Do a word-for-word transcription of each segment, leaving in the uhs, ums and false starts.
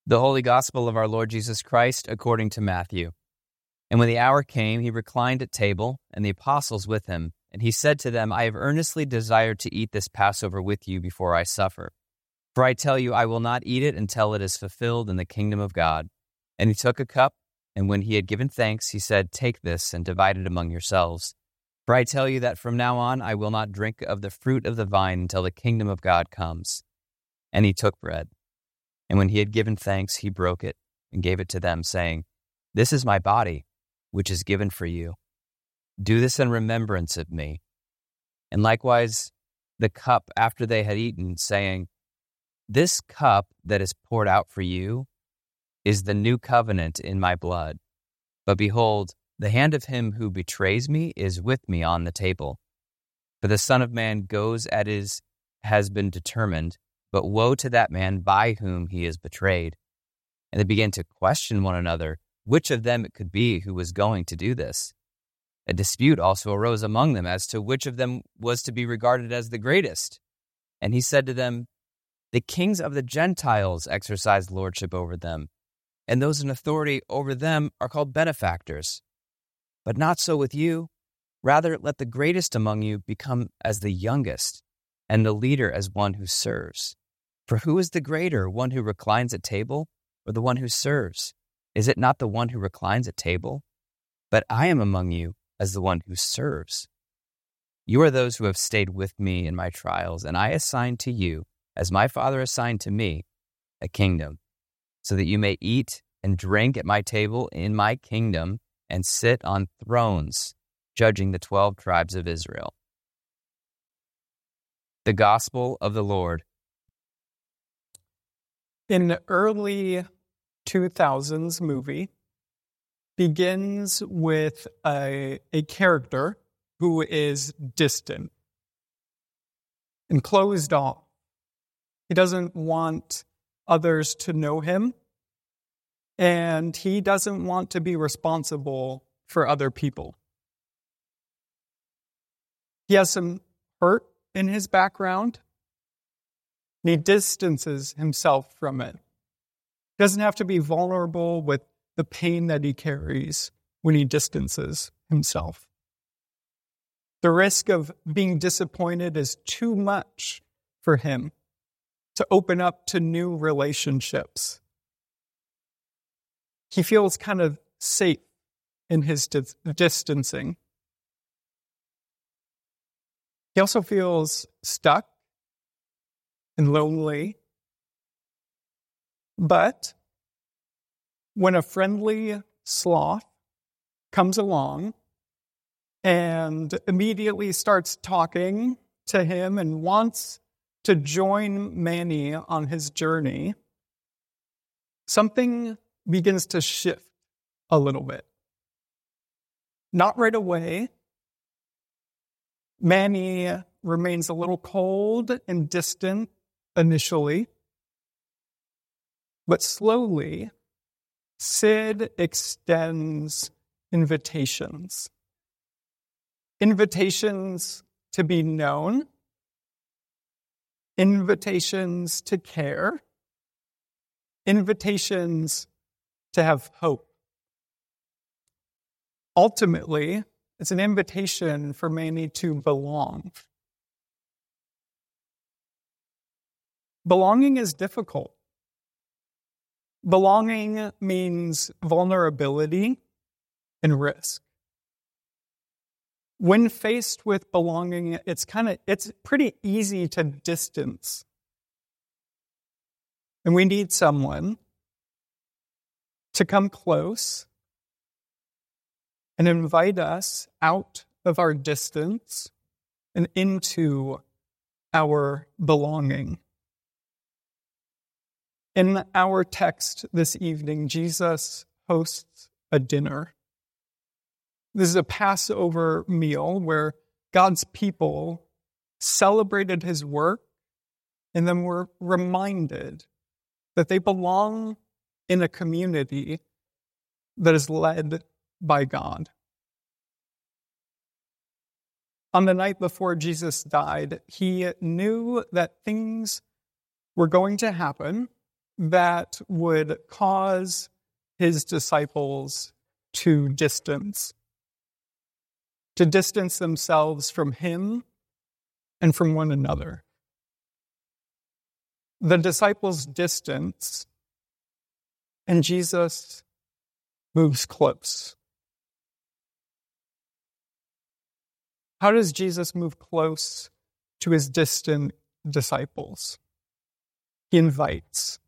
The Holy Gospel of our Lord Jesus Christ according to Matthew. And when the hour came, he reclined at table, and the apostles with him. And he said to them, I have earnestly desired to eat this Passover with you before I suffer. For I tell you, I will not eat it until it is fulfilled in the kingdom of God. And he took a cup, and when he had given thanks, he said, Take this and divide it among yourselves. For I tell you that from now on I will not drink of the fruit of the vine until the kingdom of God comes. And he took bread. And when he had given thanks, he broke it and gave it to them, saying, This is my body, which is given for you. Do this in remembrance of me. And likewise the cup after they had eaten, saying, This cup that is poured out for you is the new covenant in my blood. But behold, the hand of him who betrays me is with me on the table. For the Son of Man goes as is has been determined, but woe to that man by whom he is betrayed. And they began to question one another, which of them it could be who was going to do this. A dispute also arose among them as to which of them was to be regarded as the greatest. And he said to them, The kings of the Gentiles exercise lordship over them, and those in authority over them are called benefactors. But not so with you. Rather, let the greatest among you become as the youngest, and the leader as one who serves. For who is the greater, one who reclines at table, or the one who serves? Is it not the one who reclines at table? But I am among you as the one who serves. You are those who have stayed with me in my trials, and I assign to you, as my Father assigned to me, a kingdom, so that you may eat and drink at my table in my kingdom, and sit on thrones, judging the twelve tribes of Israel. The Gospel of the Lord. An early two thousands movie begins with a, a character who is distant and closed off. He doesn't want others to know him, and he doesn't want to be responsible for other people. He has some hurt in his background, and he distances himself from it. He doesn't have to be vulnerable with the pain that he carries when he distances himself. The risk of being disappointed is too much for him to open up to new relationships. He feels kind of safe in his dis- distancing. He also feels stuck and lonely. But when a friendly sloth comes along and immediately starts talking to him and wants to join Manny on his journey, something begins to shift a little bit. Not right away. Manny remains a little cold and distant initially, but slowly, Sid extends invitations. Invitations to be known, invitations to care, invitations to have hope. Ultimately, it's an invitation for Manny to belong. Belonging is difficult. Belonging means vulnerability and risk. When faced with belonging, it's kind of it's pretty easy to distance. And we need someone to come close and invite us out of our distance and into our belonging. In our text this evening, Jesus hosts a dinner. This is a Passover meal where God's people celebrated his work and then were reminded that they belong in a community that is led by God. On the night before Jesus died, he knew that things were going to happen that would cause his disciples to distance, to distance themselves from him and from one another. The disciples distance, and Jesus moves close. How does Jesus move close to his distant disciples? He invites.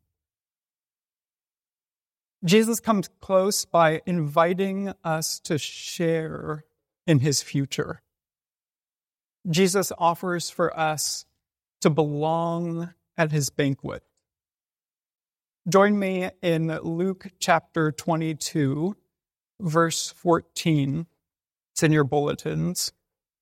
Jesus comes close by inviting us to share in his future. Jesus offers for us to belong at his banquet. Join me in Luke chapter twenty-two, verse fourteen. It's in your bulletins.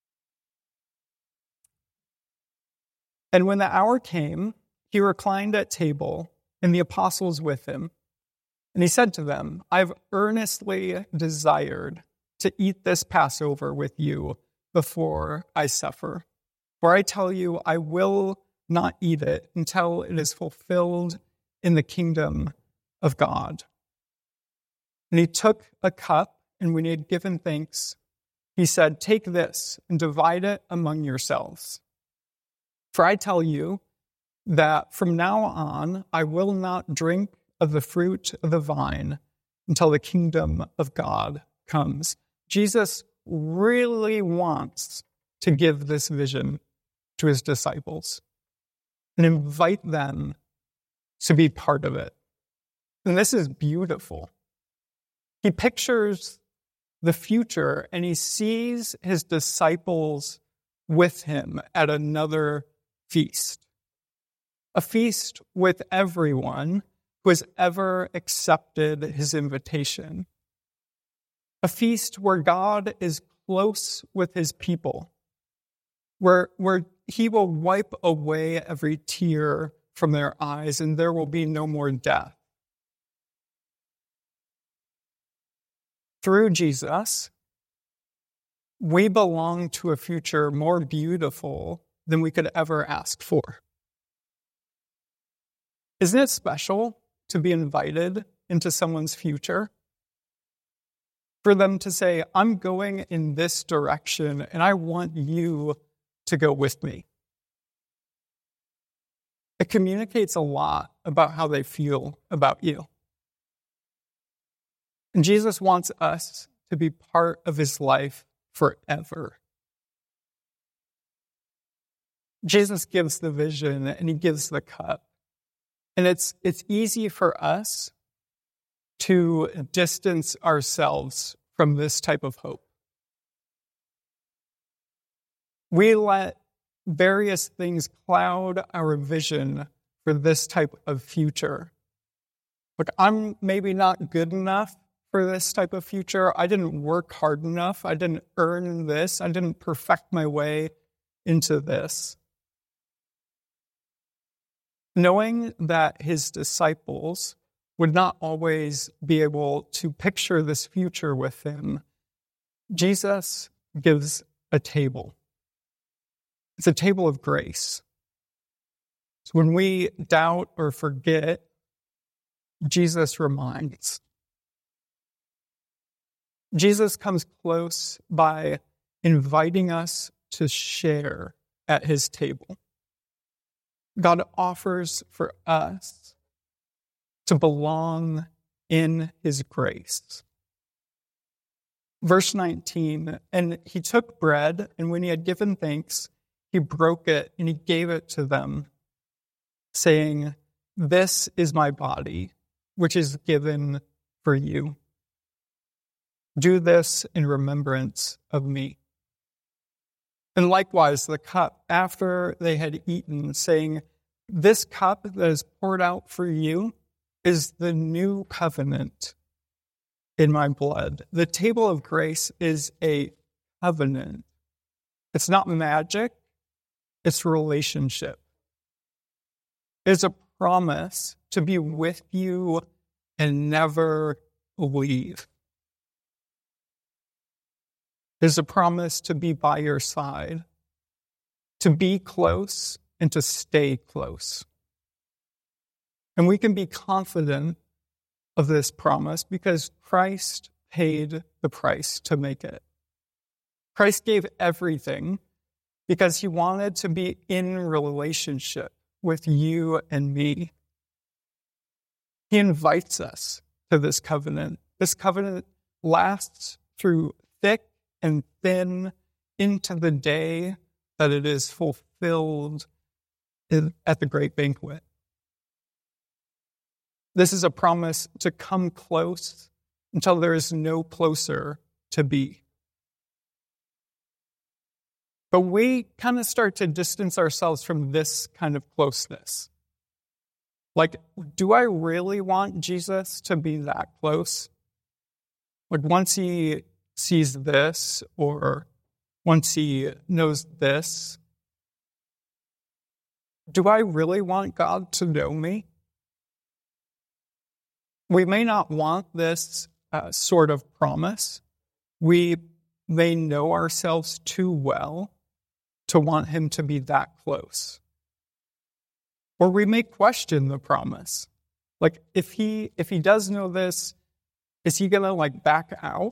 And when the hour came, he reclined at table, and the apostles with him. And he said to them, I've earnestly desired to eat this Passover with you before I suffer. For I tell you, I will not eat it until it is fulfilled in the kingdom of God. And he took a cup, and when he had given thanks, he said, take this and divide it among yourselves. For I tell you that from now on I will not drink of the fruit of the vine until the kingdom of God comes. Jesus really wants to give this vision to his disciples and invite them to be part of it. And this is beautiful. He pictures the future, and he sees his disciples with him at another feast. A feast with everyone who has ever accepted his invitation. A feast where God is close with his people, where, where he will wipe away every tear from their eyes, and there will be no more death. Through Jesus, we belong to a future more beautiful than we could ever ask for. Isn't it special to be invited into someone's future? For them to say, I'm going in this direction, and I want you to go with me. It communicates a lot about how they feel about you. And Jesus wants us to be part of his life forever. Jesus gives the vision, and he gives the cup. And it's it's easy for us to distance ourselves from this type of hope. We let various things cloud our vision for this type of future. Look, I'm maybe not good enough for this type of future. I didn't work hard enough. I didn't earn this. I didn't perfect my way into this. Knowing that his disciples would not always be able to picture this future with him, Jesus gives a table. It's a table of grace. So when we doubt or forget, Jesus reminds. Jesus comes close by inviting us to share at his table. God offers for us to belong in his grace. Verse nineteen, and he took bread, and when he had given thanks, he broke it and he gave it to them, saying, this is my body, which is given for you. Do this in remembrance of me. And likewise, the cup, after they had eaten, saying, this cup that is poured out for you is the new covenant in my blood. The table of grace is a covenant. It's not magic. It's relationship. It's a promise to be with you and never leave. It's a promise to be by your side, to be close and to stay close. And we can be confident of this promise because Christ paid the price to make it. Christ gave everything because he wanted to be in relationship with you and me. He invites us to this covenant. This covenant lasts through thick and thin into the day that it is fulfilled at the great banquet. This is a promise to come close until there is no closer to be. But we kind of start to distance ourselves from this kind of closeness. Like, do I really want Jesus to be that close? Like, once he sees this, or once he knows this, do I really want God to know me? We may not want this uh, sort of promise. We may know ourselves too well to want him to be that close. Or we may question the promise. Like, if he if he does know this, is he going to, like, back out?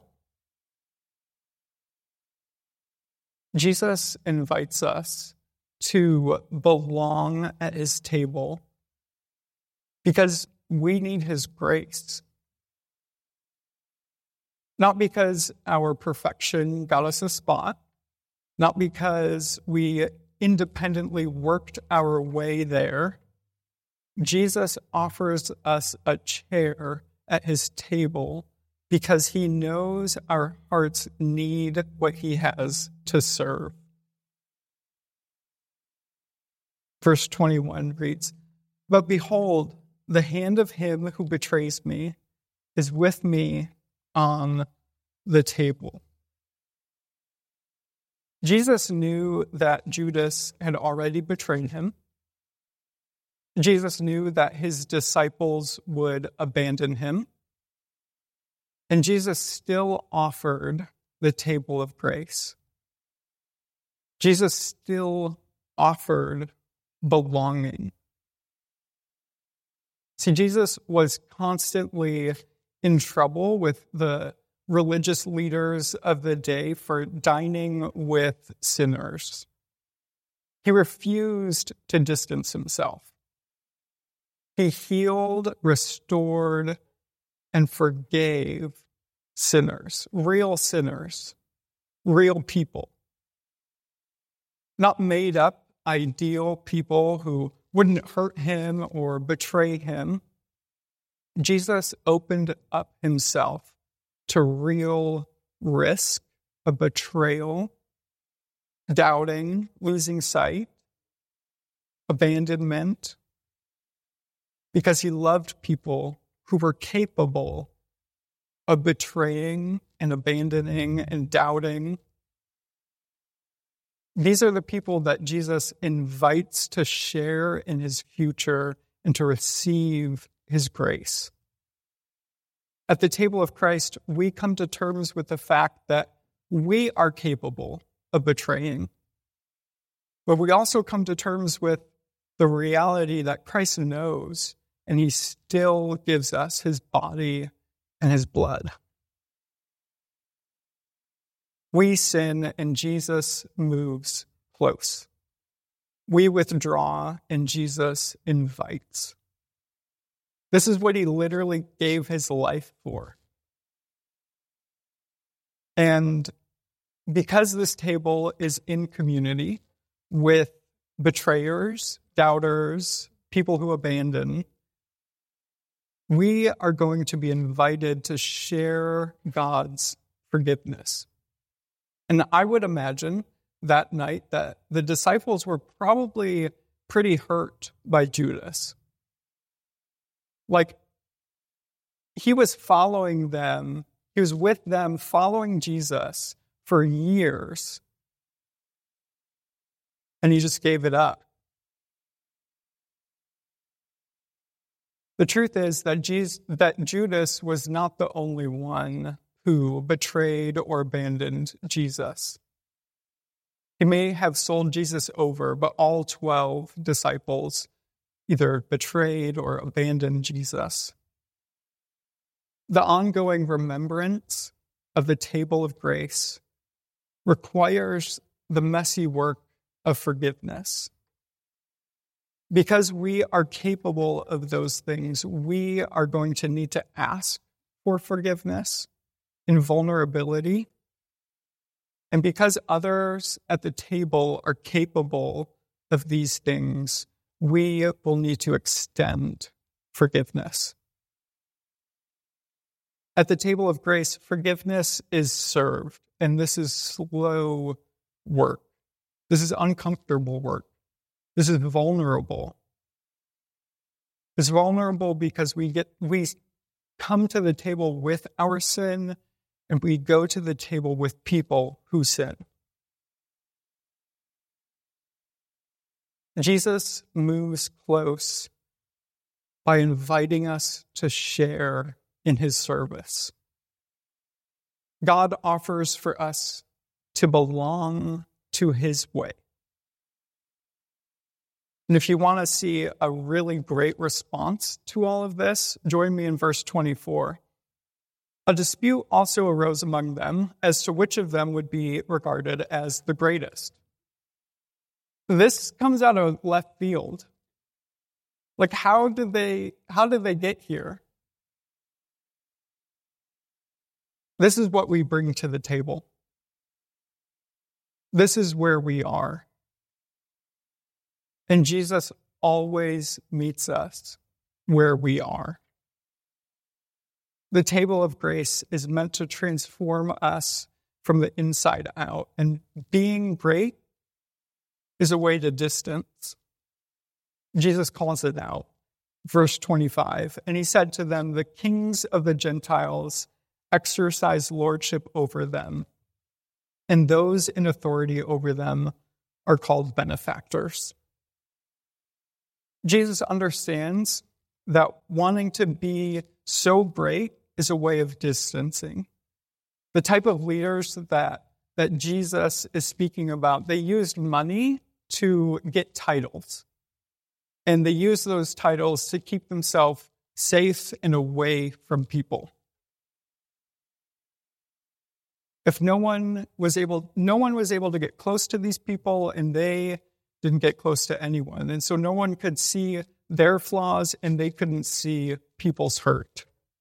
Jesus invites us to belong at his table because we need his grace. Not because our perfection got us a spot, not because we independently worked our way there. Jesus offers us a chair at his table because he knows our hearts need what he has to serve. Verse twenty-one reads, "But behold, the hand of him who betrays me is with me on the table." Jesus knew that Judas had already betrayed him. Jesus knew that his disciples would abandon him. And Jesus still offered the table of grace. Jesus still offered belonging. See, Jesus was constantly in trouble with the religious leaders of the day for dining with sinners. He refused to distance himself. He healed, restored, and forgave sinners, real sinners, real people. Not made up, ideal people who wouldn't hurt him or betray him. Jesus opened up himself to real risk of betrayal, doubting, losing sight, abandonment, because he loved people who were capable of betraying and abandoning and doubting. These are the people that Jesus invites to share in his future and to receive his grace. At the table of Christ, we come to terms with the fact that we are capable of betraying. But we also come to terms with the reality that Christ knows, and he still gives us his body and his blood. We sin, and Jesus moves close. We withdraw, and Jesus invites. This is what he literally gave his life for. And because this table is in community with betrayers, doubters, people who abandon, we are going to be invited to share God's forgiveness. And I would imagine that night that the disciples were probably pretty hurt by Judas. Like, he was following them, he was with them, following Jesus for years, and he just gave it up. The truth is that Jesus, that Judas was not the only one who betrayed or abandoned Jesus. He may have sold Jesus over, but all twelve disciples either betrayed or abandoned Jesus. The ongoing remembrance of the table of grace requires the messy work of forgiveness. Because we are capable of those things, we are going to need to ask for forgiveness in vulnerability. And because others at the table are capable of these things, we will need to extend forgiveness. At the table of grace, forgiveness is served, and this is slow work. This is uncomfortable work. This is vulnerable. It's vulnerable because we get we come to the table with our sin, and we go to the table with people who sin. Jesus moves close by inviting us to share in his service. God offers for us to belong to his way. And if you want to see a really great response to all of this, join me in verse twenty-four. A dispute also arose among them as to which of them would be regarded as the greatest. This comes out of left field. Like, how did they, how did they get here? This is what we bring to the table. This is where we are. And Jesus always meets us where we are. The table of grace is meant to transform us from the inside out. And being great is a way to distance. Jesus calls it out. Verse twenty-five, and he said to them, the kings of the Gentiles exercise lordship over them, and those in authority over them are called benefactors. Jesus understands that wanting to be so great is a way of distancing. The type of leaders that, that Jesus is speaking about, they used money to get titles. And they used those titles to keep themselves safe and away from people. If no one was able, no one was able to get close to these people, and they didn't get close to anyone. And so no one could see their flaws, and they couldn't see people's hurt.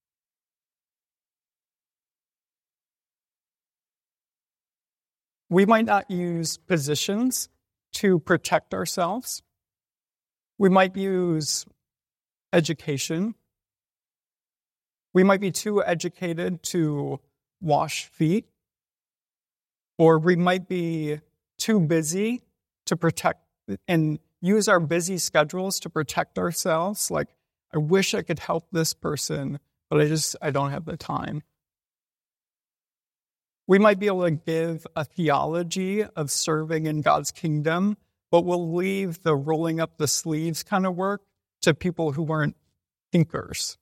We might not use positions to protect ourselves. We might use education. We might be too educated to wash feet. Or we might be too busy to protect and use our busy schedules to protect ourselves. Like, I wish I could help this person, but I just, I don't have the time. We might be able to give a theology of serving in God's kingdom, but we'll leave the rolling up the sleeves kind of work to people who weren't thinkers.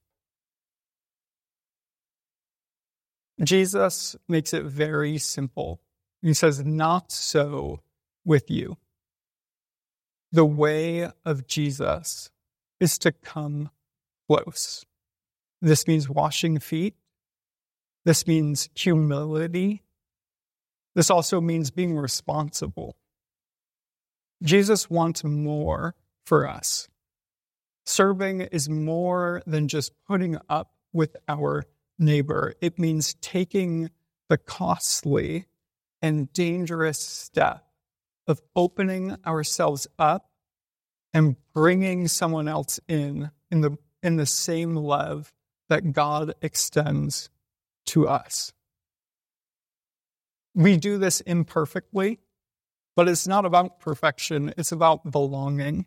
Jesus makes it very simple. He says, not so with you. The way of Jesus is to come close. This means washing feet. This means humility. This also means being responsible. Jesus wants more for us. Serving is more than just putting up with our neighbor. It means taking the costly and dangerous step of opening ourselves up and bringing someone else in, in the, in the same love that God extends to us. We do this imperfectly, but it's not about perfection. It's about belonging.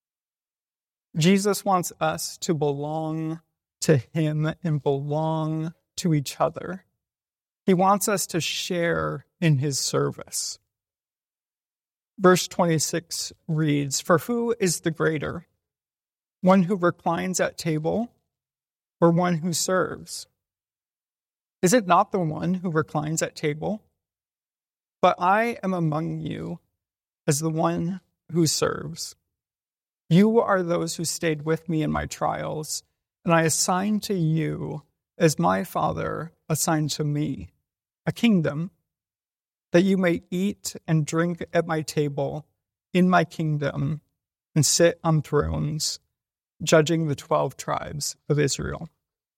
Jesus wants us to belong to him and belong to each other. He wants us to share in his service. Verse twenty-six reads, for who is the greater, one who reclines at table or one who serves? Is it not the one who reclines at table? But I am among you as the one who serves. You are those who stayed with me in my trials, and I assign to you, as my Father assigned to me, a kingdom, that you may eat and drink at my table in my kingdom and sit on thrones, judging the twelve tribes of Israel.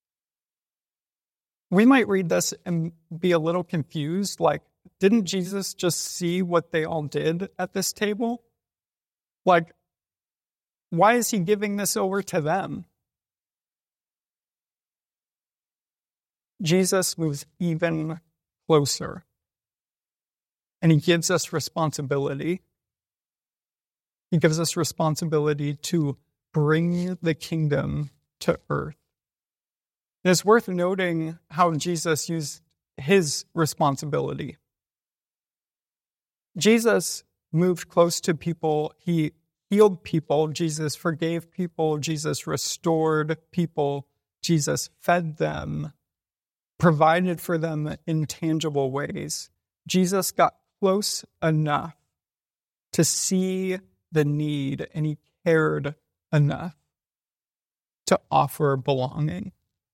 We might read this and be a little confused, like, didn't Jesus just see what they all did at this table? Like, why is he giving this over to them? Jesus moves even closer, and he gives us responsibility. He gives us responsibility to bring the kingdom to earth. And it's worth noting how Jesus used his responsibility. Jesus moved close to people. He healed people. Jesus forgave people. Jesus restored people. Jesus fed them, provided for them in tangible ways. Jesus got close enough to see the need, and he cared enough to offer belonging.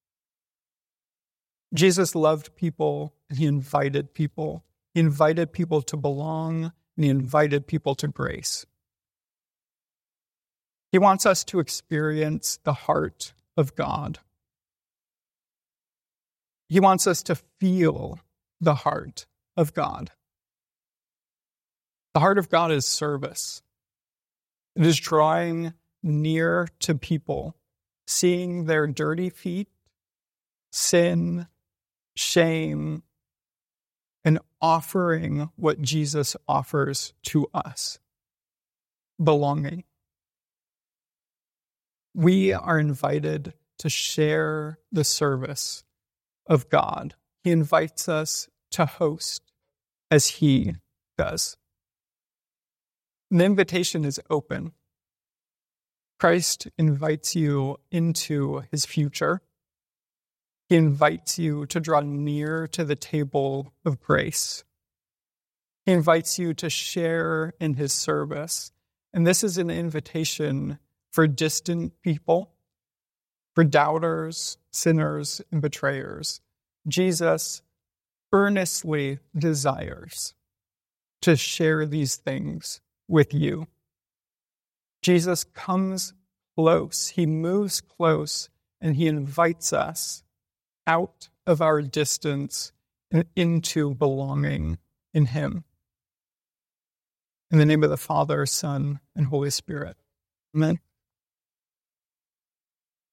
Jesus loved people, and he invited people. He invited people to belong, and he invited people to grace. He wants us to experience the heart of God. He wants us to feel the heart of God. The heart of God is service. It is drawing near to people, seeing their dirty feet, sin, shame, and offering what Jesus offers to us, belonging. We are invited to share the service of God. He invites us to host as he does. The invitation is open. Christ invites you into his future. He invites you to draw near to the table of grace. He invites you to share in his service. And this is an invitation for distant people, for doubters, sinners, and betrayers. Jesus earnestly desires to share these things with you. Jesus comes close. He moves close, and he invites us out of our distance and into belonging in him. In the name of the Father, Son, and Holy Spirit. Amen.